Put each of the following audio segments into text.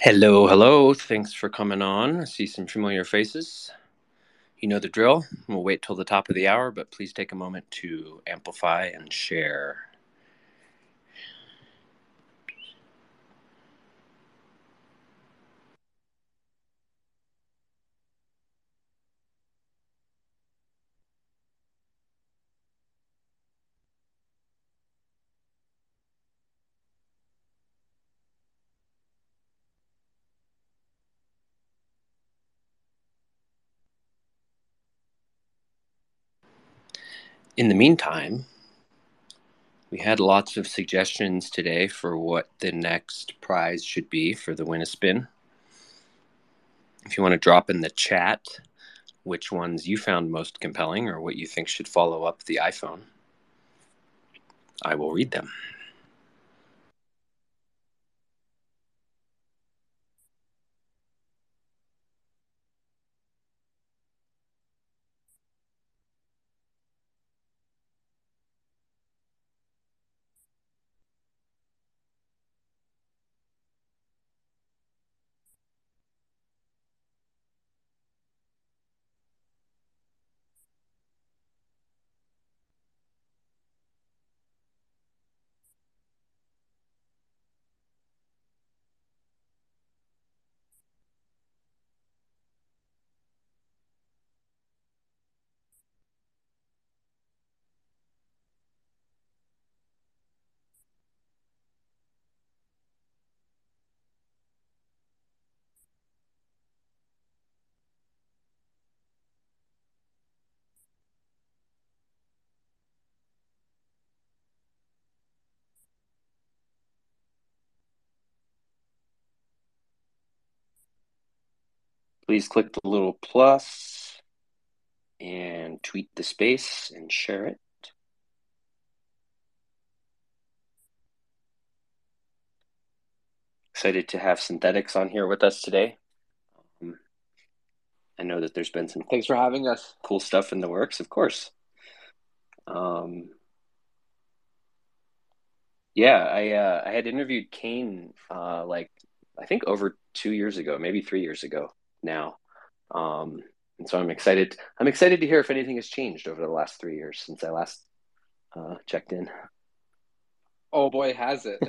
Hello, hello. Thanks for coming on. I see some familiar faces. You know the drill. We'll wait till the top of the hour, but please take a moment to amplify and share. In the meantime, we had lots of suggestions today for what the next prize should be for the Win-A-Spin. If you want to drop in the chat which ones you found most compelling or what you think should follow up the iPhone, I will read them. Please click the little plus and tweet the space and share it. Excited to have Synthetix on here with us today. I know that there's been some Thanks for having us. cool stuff in the works, of course. Yeah, I had interviewed Kane I think over 2 years ago, maybe 3 years ago now. And so I'm excited. I'm excited to hear if anything has changed over the last 3 years since I last checked in. Oh boy, has it.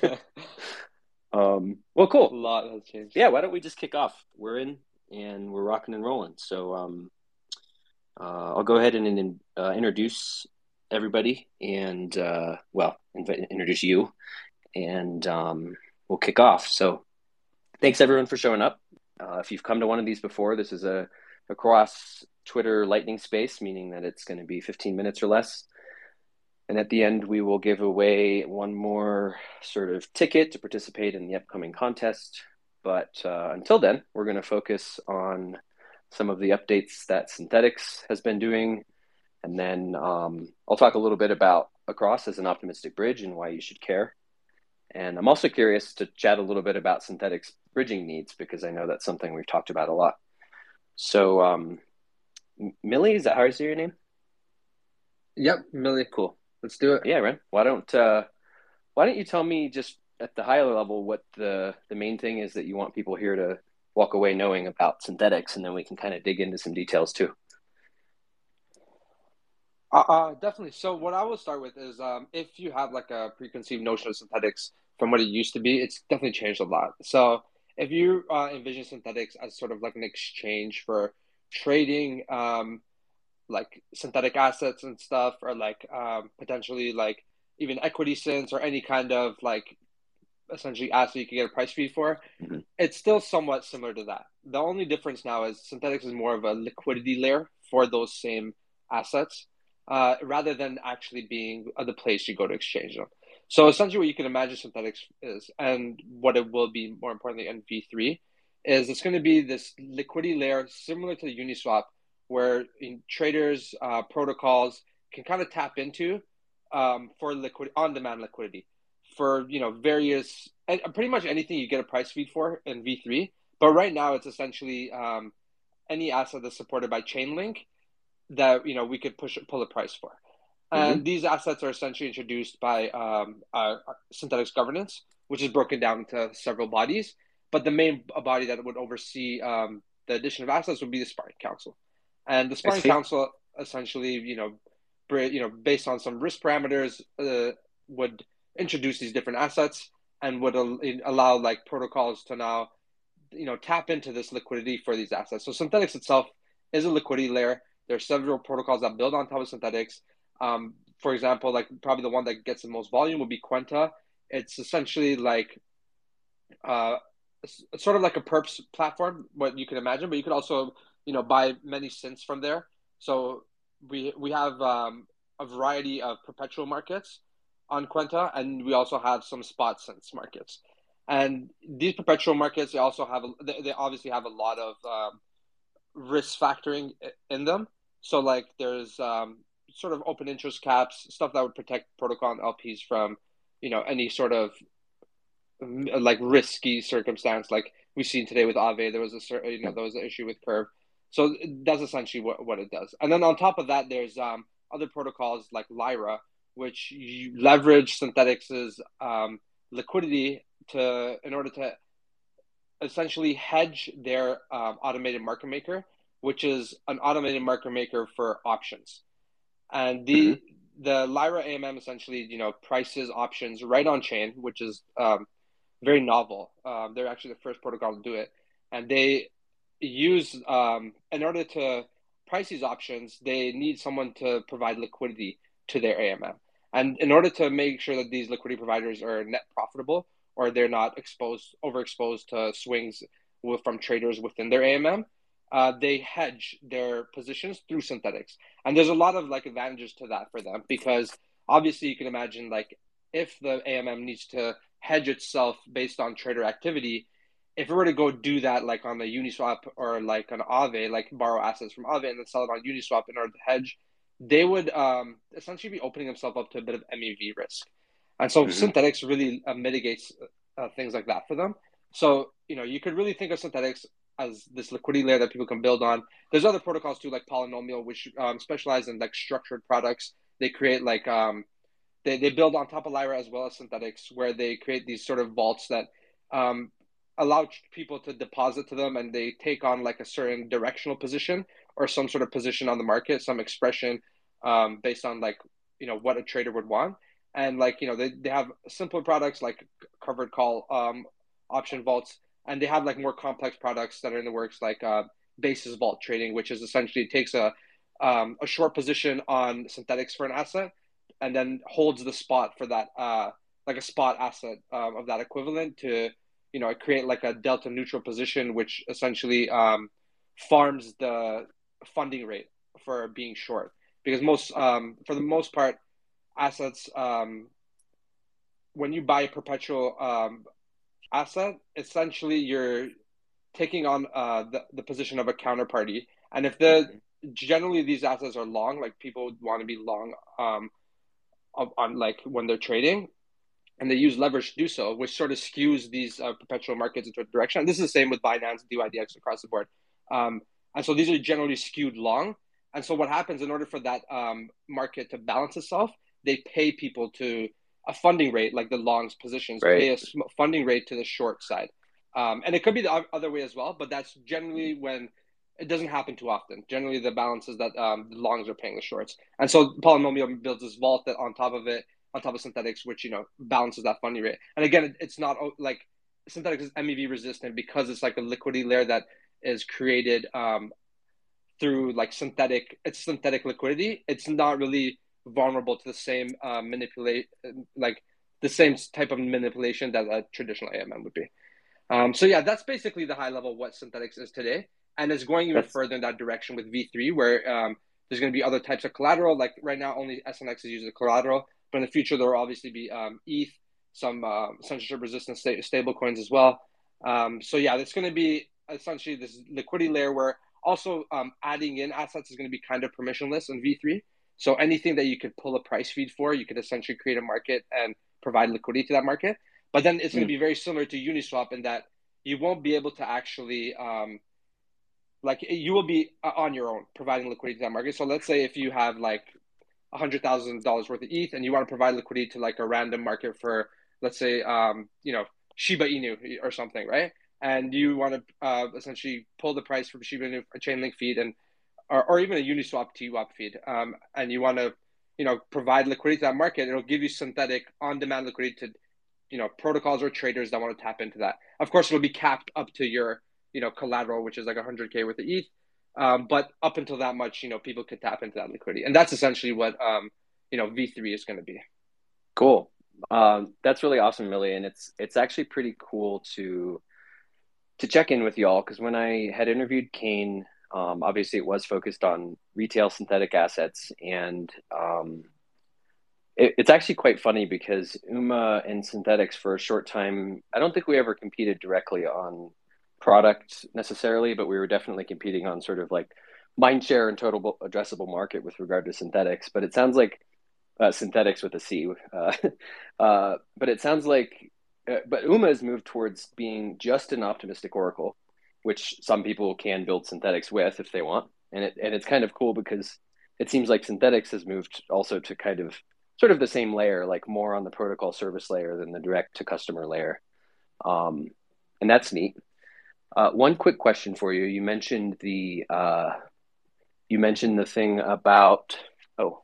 Well, A cool. lot has changed. Yeah, why don't we just kick off? We're in and we're rocking and rolling. So I'll go ahead and introduce everybody and introduce you and we'll kick off. So thanks everyone for showing up. If you've come to one of these before, this is a cross Twitter lightning space, meaning that it's going to be 15 minutes or less. And at the end, we will give away one more sort of ticket to participate in the upcoming contest. But until then, we're going to focus on some of the updates that Synthetix has been doing. And then I'll talk a little bit about Across as an optimistic bridge and why you should care. And I'm also curious to chat a little bit about Synthetix bridging needs because I know that's something we've talked about a lot. So, Millie, is that how I say your name? Yep, Millie. Cool. Let's do it. Yeah, man. Why don't you tell me just at the higher level what the main thing is that you want people here to walk away knowing about Synthetix, and then we can kind of dig into some details too. Definitely. So what I will start with is if you have like a preconceived notion of Synthetix from what it used to be, it's definitely changed a lot. So if you envision Synthetix as sort of like an exchange for trading like synthetic assets and stuff, or like potentially like even equity synths or any kind of like essentially asset you can get a price feed for, Mm-hmm. it's still somewhat similar to that. The only difference now is Synthetix is more of a liquidity layer for those same assets, rather than actually being the place you go to exchange them. So essentially, what you can imagine Synthetix is, and what it will be more importantly in V3, is it's going to be this liquidity layer similar to the Uniswap, where traders, protocols can kind of tap into for liquid on-demand liquidity for various and pretty much anything you get a price feed for in V3. But right now, it's essentially any asset that's supported by Chainlink that we could pull a price for. Mm-hmm. And these assets are essentially introduced by Synthetix governance, which is broken down into several bodies. but the main body that would oversee the addition of assets would be the Sparring Council. And the I Sparring see. Council essentially, based on some risk parameters, would introduce these different assets and would allow like protocols to now, tap into this liquidity for these assets. So Synthetix itself is a liquidity layer. There are several protocols that build on top of Synthetix. For example, like probably the one that gets the most volume would be Quenta. It's essentially like uh, sort of like a perps platform, what you can imagine, but you could also, buy many synths from there. So we have a variety of perpetual markets on Quenta, and we also have some spot synths markets. And these perpetual markets, they obviously have a lot of risk factoring in them. So like there's sort of open interest caps, stuff that would protect protocol and LPs from, any sort of like risky circumstance like we've seen today with Aave. There was a certain, there was an issue with Curve. So that's essentially what it does. And then on top of that, there's other protocols like Lyra, which you leverage Synthetix's liquidity in order to essentially hedge their automated market maker, which is an automated market maker for options. And Mm-hmm. the Lyra AMM essentially, prices options right on chain, which is very novel. They're actually the first protocol to do it, and they use in order to price these options, they need someone to provide liquidity to their AMM, and in order to make sure that these liquidity providers are net profitable or they're not overexposed to swings from traders within their AMM. They hedge their positions through Synthetix, and there's a lot of like advantages to that for them because obviously you can imagine like if the AMM needs to hedge itself based on trader activity, if it were to go do that like on the Uniswap or like an Aave, like borrow assets from Aave and then sell it on Uniswap in order to hedge, they would essentially be opening themselves up to a bit of MEV risk. And so Mm-hmm. Synthetix really mitigates things like that for them. So, you could really think of Synthetix as this liquidity layer that people can build on. There's other protocols too, like Polynomial, which specialize in like structured products. They create like they build on top of Lyra as well as Synthetix, where they create these sort of vaults that um, allow people to deposit to them, and they take on like a certain directional position or some sort of position on the market, some expression based on like what a trader would want. And like they have simpler products like covered call option vaults, and they have like more complex products that are in the works like basis vault trading, which is essentially takes a short position on Synthetix for an asset and then holds the spot for that like a spot asset of that equivalent to create like a delta neutral position which essentially farms the funding rate for being short because most for the most part assets when you buy a perpetual asset essentially you're taking on the position of a counterparty and if Mm-hmm. generally these assets are long like people want to be long on like when they're trading and they use leverage to do so, which sort of skews these perpetual markets into a direction. And this is the same with Binance, DYDX across the board. And so these are generally skewed long. And so what happens in order for that market to balance itself, they pay people to a funding rate, like the longs positions, Right. pay a funding rate to the short side. And it could be the other way as well, but that's generally when it doesn't happen too often. Generally, the balance is that the longs are paying the shorts. And so Polynomial builds this vault that on top of it, on top of Synthetix, which balances that funding rate. And again, it's not like Synthetix is MEV resistant because it's like a liquidity layer that is created through like synthetic liquidity. It's not really vulnerable to the same manipulate like the same type of manipulation that a traditional AMM would be. So yeah, that's basically the high level of what Synthetix is today, and it's going even That's further in that direction with V3, where there's going to be other types of collateral. Like right now, only SNX is using collateral, but in the future there will obviously be ETH, some censorship resistant stable coins as well. So yeah, it's going to be essentially this liquidity layer where also adding in assets is going to be kind of permissionless in V3. So anything that you could pull a price feed for, you could essentially create a market and provide liquidity to that market. But then it's going to mm, be very similar to Uniswap in that you won't be able to actually like you will be on your own providing liquidity to that market. So let's say if you have like $100,000 worth of ETH and you want to provide liquidity to like a random market for let's say Shiba Inu or something, right? and you want to essentially pull the price from Shiba Inu a Chainlink feed and or even a Uniswap TWAP feed, and you want to provide liquidity to that market, it'll give you synthetic on-demand liquidity to protocols or traders that want to tap into that. Of course, it'll be capped up to your collateral, which is like 100K worth of ETH. But up until that much, people could tap into that liquidity, and that's essentially what V3 is going to be. Cool. That's really awesome, Millie, and it's actually pretty cool to check in with y'all because when I had interviewed Kane, obviously it was focused on retail synthetic assets, and it's actually quite funny because UMA and Synthetix for a short time, I don't think we ever competed directly on product necessarily, but we were definitely competing on sort of like mind share and total addressable market with regard to Synthetix. But it sounds like Synthetix with a C. But it sounds like, but UMA has moved towards being just an optimistic oracle, which some people can build Synthetix with if they want. And it's kind of cool because it seems like Synthetix has moved also to kind of sort of the same layer, like more on the protocol service layer than the direct to customer layer. And that's neat. One quick question for you. You mentioned the thing about, oh,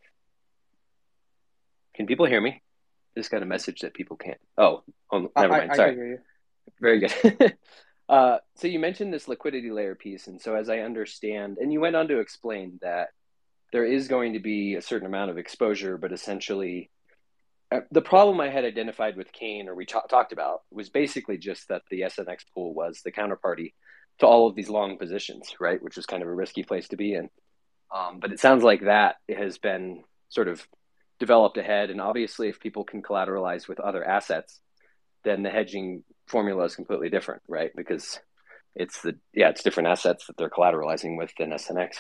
can people hear me? Just got a message that people can't. Oh, never mind. I Sorry. can hear you. Very good. So you mentioned this liquidity layer piece. And so as I understand, and you went on to explain that there is going to be a certain amount of exposure, but essentially the problem I had identified with Kane, or we talked about, was basically just that the SNX pool was the counterparty to all of these long positions, right? Which was kind of a risky place to be in. But it sounds like that has been sort of developed ahead. And obviously, if people can collateralize with other assets, then the hedging formula is completely different, right? Because it's different assets that they're collateralizing with than SNX.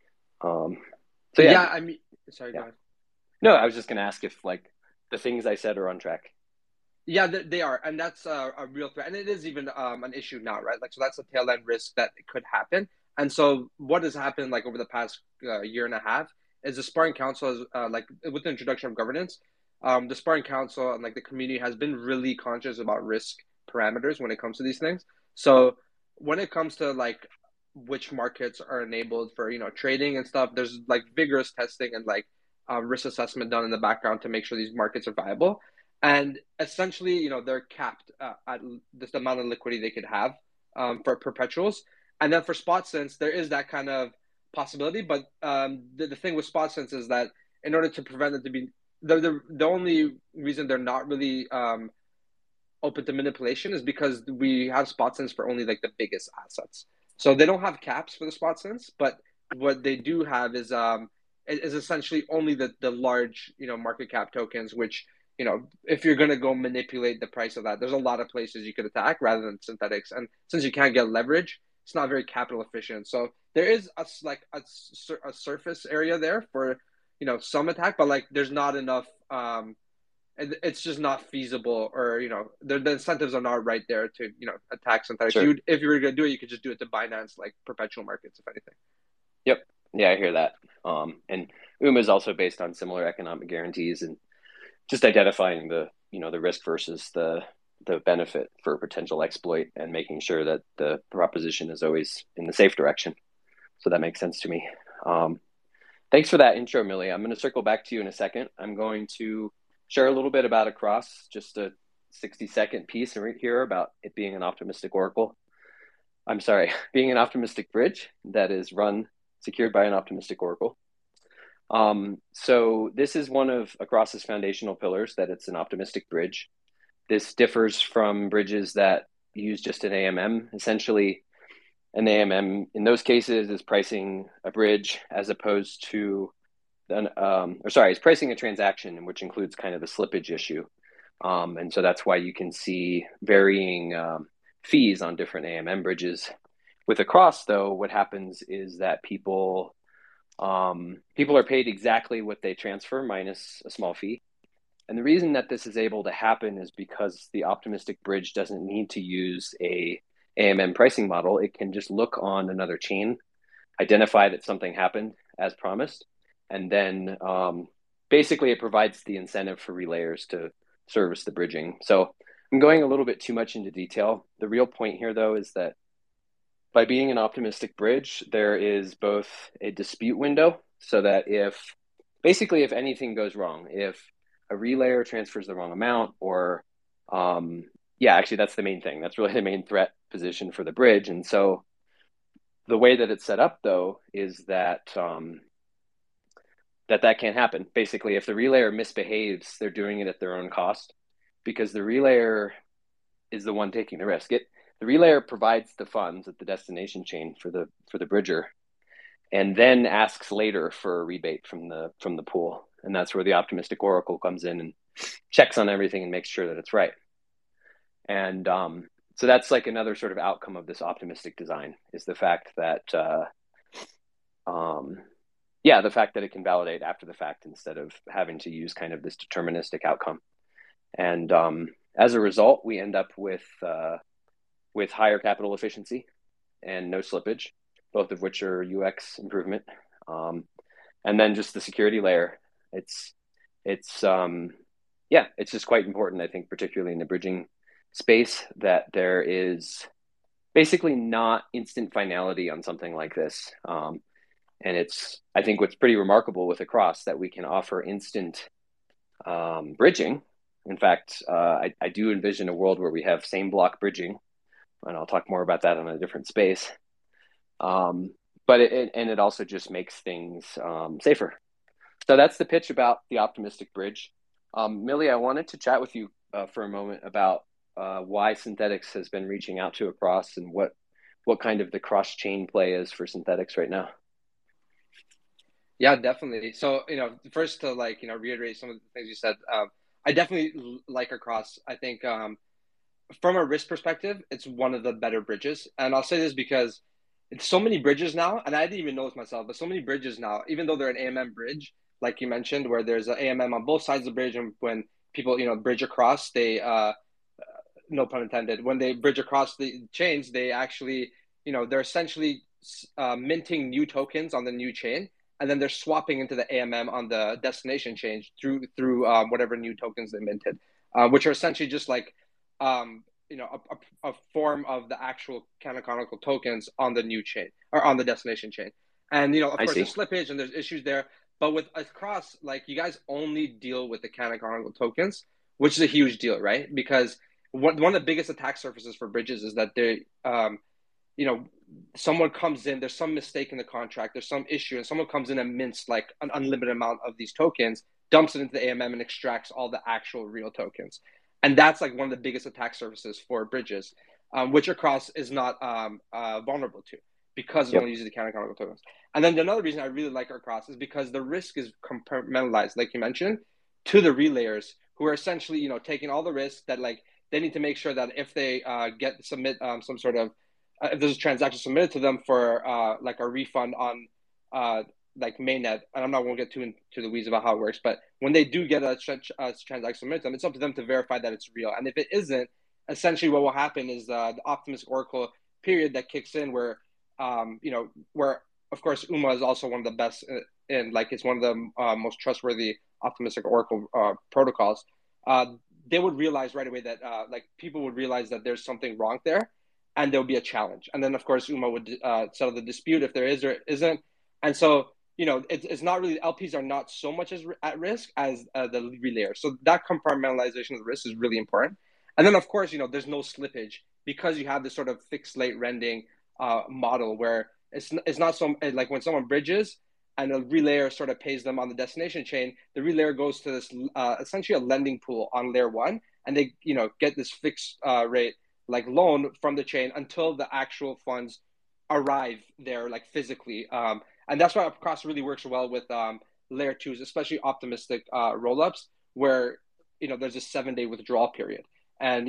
So yeah, I mean, sorry, yeah. go ahead. No, I was just going to ask if like the things I said are on track. Yeah, they are, and that's a real threat, and it is even an issue now, right? Like, so that's a tail end risk that could happen. And so, what has happened like over the past year and a half is the Sparring Council has like with the introduction of governance, the Sparring Council and like the community has been really conscious about risk parameters when it comes to these things. So when it comes to like which markets are enabled for trading and stuff, there's like vigorous testing and like risk assessment done in the background to make sure these markets are viable. And essentially, they're capped at this amount of liquidity they could have for perpetuals. And then for spot synths, there is that kind of possibility. But the thing with spot synths is that in order to prevent it to be the only reason they're not really open to manipulation is because we have spot synths for only like the biggest assets. So they don't have caps for the spot synths, but what they do have is essentially only the large market cap tokens, which if you're going to go manipulate the price of that, there's a lot of places you could attack rather than Synthetix. And since you can't get leverage, it's not very capital efficient. So there is a surface area there for, some attack, but like there's not enough, it's just not feasible or, the incentives are not right there to, attack Synthetix. Sure. If you were going to do it, you could just do it to Binance, like perpetual markets, if anything. Yep. Yeah, I hear that. And UMA is also based on similar economic guarantees and just identifying the risk versus the benefit for potential exploit and making sure that the proposition is always in the safe direction. So that makes sense to me. Thanks for that intro, Millie. I'm going to circle back to you in a second. I'm going to share a little bit about Across, just a 60-second piece right here about it being an optimistic oracle. I'm sorry, being an optimistic bridge that is secured by an optimistic oracle. So this is one of Across's foundational pillars, that it's an optimistic bridge. This differs from bridges that use just an AMM. Essentially, an AMM in those cases is pricing a bridge as opposed to, is pricing a transaction, which includes kind of the slippage issue. And so that's why you can see varying fees on different AMM bridges. With Across, though, what happens is that people are paid exactly what they transfer minus a small fee. And the reason that this is able to happen is because the optimistic bridge doesn't need to use a AMM pricing model. It can just look on another chain, identify that something happened as promised, and then basically it provides the incentive for relayers to service the bridging. So I'm going a little bit too much into detail. The real point here, though, is that by being an optimistic bridge, there is both a dispute window so that if anything goes wrong, if a relayer transfers the wrong amount or, yeah, actually, that's the main thing. That's really the main threat position for the bridge. And so the way that it's set up, though, is that can't happen. Basically, if the relayer misbehaves, they're doing it at their own cost because the relayer is the one taking the risk. The relayer provides the funds at the destination chain for the bridger, and then asks later for a rebate from the pool, and that's where the optimistic oracle comes in and checks on everything and makes sure that it's right. And so that's like another sort of outcome of this optimistic design is the fact that the fact that it can validate after the fact instead of having to use kind of this deterministic outcome. And as a result, we end up with higher capital efficiency and no slippage, both of which are UX improvement. And then just the security layer. It's just quite important, I think, particularly in the bridging space, that there is basically not instant finality on something like this. And I think what's pretty remarkable with Across that we can offer instant bridging. In fact, I do envision a world where we have same block bridging, and I'll talk more about that in a different space. But it also just makes things safer. So that's the pitch about the optimistic bridge. Millie, I wanted to chat with you for a moment about why Synthetix has been reaching out to Across and what kind of the cross-chain play is for Synthetix right now. Yeah, definitely. So, first to reiterate some of the things you said, I definitely like Across. I think from a risk perspective, it's one of the better bridges. And I'll say this because it's so many bridges now, and I didn't even know this myself, but so many bridges now, even though they're an AMM bridge, like you mentioned, where there's an AMM on both sides of the bridge, and when people, bridge across, they, no pun intended, when they bridge across the chains, they actually, they're essentially minting new tokens on the new chain, and then they're swapping into the AMM on the destination chain through whatever new tokens they minted, which are essentially just like a form of the actual canonical tokens on the new chain or on the destination chain. And of course, there's slippage and there's issues there. But with Across, like, you guys only deal with the canonical tokens, which is a huge deal, right? Because one of the biggest attack surfaces for bridges is that they someone comes in, there's some mistake in the contract, there's some issue, and someone comes in and mints like an unlimited amount of these tokens, dumps it into the AMM and extracts all the actual real tokens. And that's like one of the biggest attack surfaces for bridges, which Across is not vulnerable to because it only uses the canonical tokens. And then another reason I really like Across is because the risk is compartmentalized, like you mentioned, to the relayers who are essentially, taking all the risks that like they need to make sure that if they submit some sort of if there's a transaction submitted to them for like a refund on like mainnet, and I'm not going to get too into the weeds about how it works, but when they do get a transaction submitted to them, it's up to them to verify that it's real. And if it isn't, essentially what will happen is the optimistic oracle period that kicks in where, where of course UMA is also one of the best in like it's one of the most trustworthy optimistic oracle protocols. They would realize right away that like people would realize that there's something wrong there, and there'll be a challenge. And then of course UMA would settle the dispute if there is or isn't. And so it's not really, LPs are not so much at risk as the relayer. So that compartmentalization of the risk is really important. And then of course, there's no slippage because you have this sort of fixed late rending model where it's not so like when someone bridges and a relayer sort of pays them on the destination chain, the relayer goes to this essentially a lending pool on layer one, and they get this fixed rate like loan from the chain until the actual funds arrive there like physically. And that's why Across really works well with layer twos, especially optimistic rollups where there's a 7-day withdrawal period. And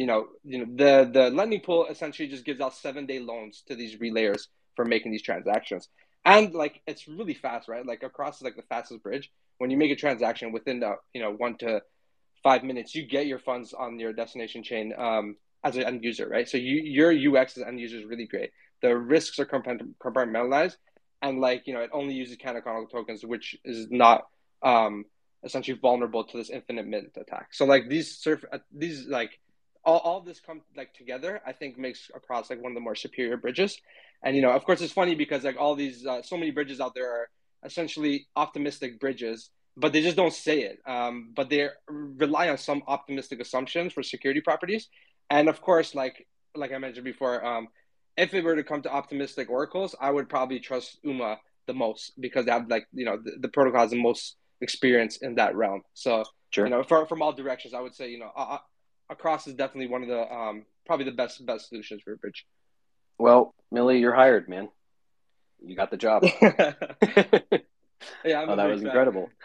the lending pool essentially just gives out 7-day loans to these relayers for making these transactions. And like it's really fast, right? Like Across is like the fastest bridge. When you make a transaction within the 1 to 5 minutes, you get your funds on your destination chain as an end user, right? So your UX as an end user is really great. The risks are compartmentalized, and like it only uses canonical tokens, which is not essentially vulnerable to this infinite mint attack. So like these like all this come like together, I think makes across like one of the more superior bridges. And of course, it's funny because like all these so many bridges out there are essentially optimistic bridges, but they just don't say it. But they rely on some optimistic assumptions for security properties. And of course, like I mentioned before, if it were to come to optimistic oracles, I would probably trust UMA the most because they have like the protocol has the most experience in that realm. So Sure. from all directions, I would say Across is definitely one of the probably the best solutions for a bridge. Well, Millie, you're hired, man. You got the job. Yeah, I'm Oh, a that big was fan. incredible.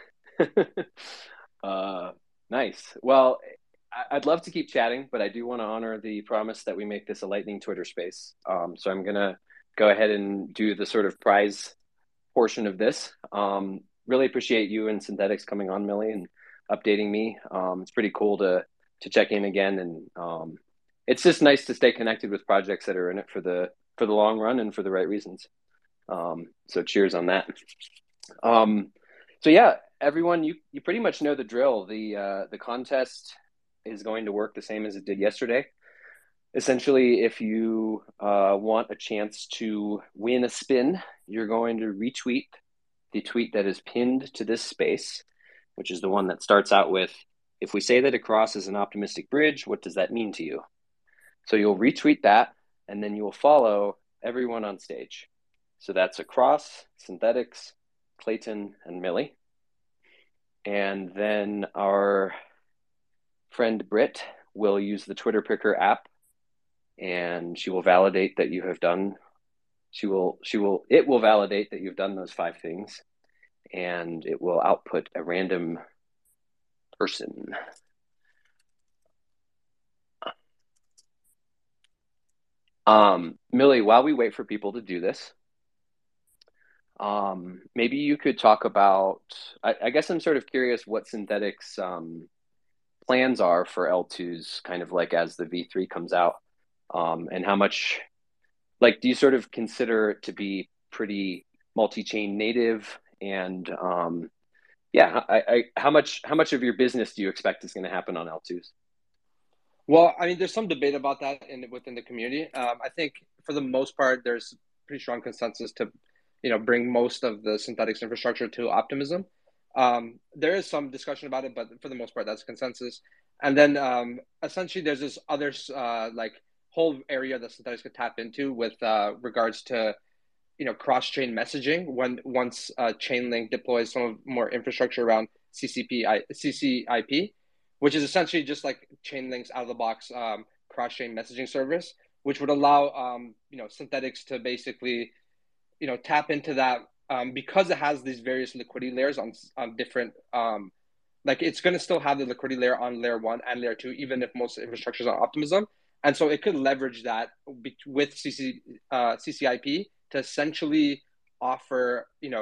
uh, nice. Well, I'd love to keep chatting, but I do want to honor the promise that we make this a lightning Twitter space. So I'm gonna go ahead and do the sort of prize portion of this. Really appreciate you and Synthetics coming on, Millie, and updating me. It's pretty cool to check in again, and it's just nice to stay connected with projects that are in it for the long run and for the right reasons. So cheers on that. Um, so yeah, everyone, you pretty much know the drill. The contest is going to work the same as it did yesterday. Essentially, if you want a chance to win a spin, you're going to retweet the tweet that is pinned to this space, which is the one that starts out with, if we say that a cross is an optimistic bridge, what does that mean to you? So you'll retweet that, and then you will follow everyone on stage. So that's Across, Synthetics, Clayton, and Millie. And then our friend Britt will use the Twitter Picker app, and she will validate that you have done. It will validate that you've done those 5 things, and it will output a random person. Millie, while we wait for people to do this, maybe you could talk about. I guess I'm sort of curious what Synthetics plans are for L2s, kind of like as the V3 comes out, and how much. Like, do you sort of consider it to be pretty multi-chain native? And yeah, how much of your business do you expect is going to happen on L2s? Well, I mean, there's some debate about that within the community. I think for the most part, there's pretty strong consensus to, bring most of the synthetics infrastructure to Optimism. There is some discussion about it, but for the most part, that's consensus. And then essentially, there's this other like whole area that synthetics could tap into with regards to cross-chain messaging when once Chainlink deploys some more infrastructure around CCIP, which is essentially just like Chainlink's out of the box cross-chain messaging service, which would allow Synthetics to basically tap into that because it has these various liquidity layers on different like it's going to still have the liquidity layer on layer 1 and layer 2 even if most infrastructure is on Optimism, and so it could leverage that with CCIP to essentially offer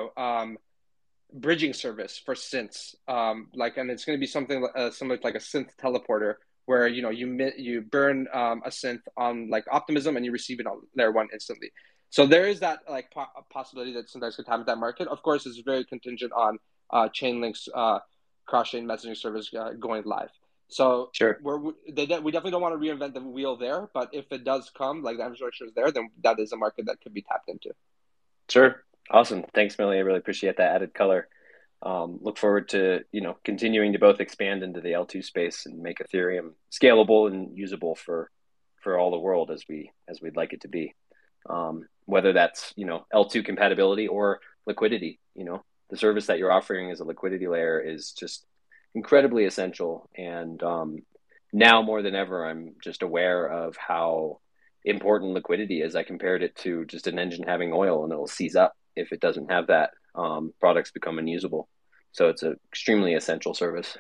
bridging service for synths, and it's going to be something similar to like a synth teleporter where you burn a synth on like Optimism and you receive it on layer 1 instantly. So there is that like possibility that Synthetics could have that market. Of course, it's very contingent on Chainlink's cross-chain messaging service going live. So Sure, we definitely don't want to reinvent the wheel there, but if it does come, like the infrastructure is there, then that is a market that could be tapped into. sure, awesome. Thanks, Millie. I really appreciate that added color. Look forward to continuing to both expand into the L2 space and make Ethereum scalable and usable for all the world as we'd like it to be. Whether that's L2 compatibility or liquidity. The service that you're offering as a liquidity layer is just incredibly essential. And now more than ever, I'm just aware of how important liquidity is. I compared it to just an engine having oil, and it'll seize up if it doesn't have that. Products become unusable. So it's an extremely essential service.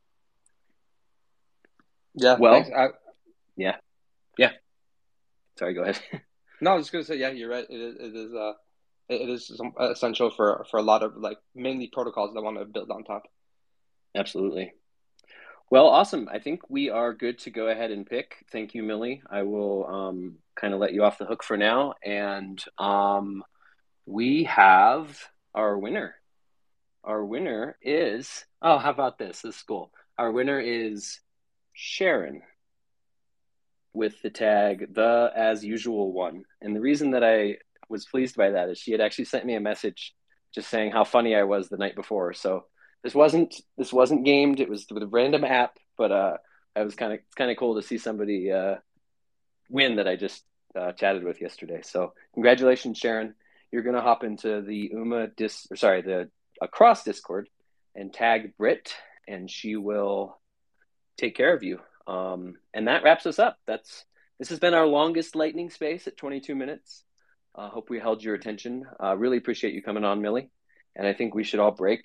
Yeah, thanks. Well, yeah, yeah. Sorry, go ahead. No, I was just gonna say, yeah, you're right. It is essential for a lot of like mainly protocols that want to build on top. Absolutely. Well, awesome. I think we are good to go ahead and pick. Thank you, Millie. I will kind of let you off the hook for now. And we have our winner. Our winner is, oh, how about this? This is cool. Our winner is Sharon. with the tag the as usual one. And the reason that I was pleased by that is she had actually sent me a message just saying how funny I was the night before. So this wasn't gamed. It was with a random app, but I was kind of cool to see somebody win that I just chatted with yesterday. So congratulations, Sharon. You're gonna hop into the the Across Discord and tag Britt, and she will take care of you. And that wraps us up. This has been our longest lightning space at 22 minutes. Hope we held your attention. Really appreciate you coming on, Millie. And I think we should all break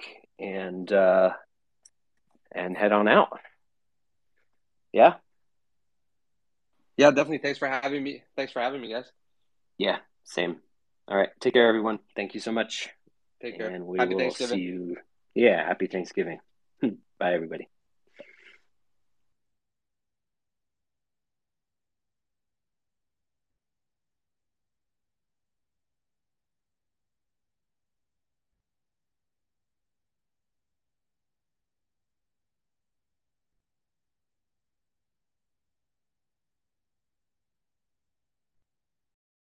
and head on out. Yeah. Yeah, definitely. Thanks for having me. Thanks for having me, guys. Yeah. Same. All right. Take care, everyone. Thank you so much. Take care. And we Happy will see Thanksgiving. you. Yeah. Happy Thanksgiving. Bye, everybody.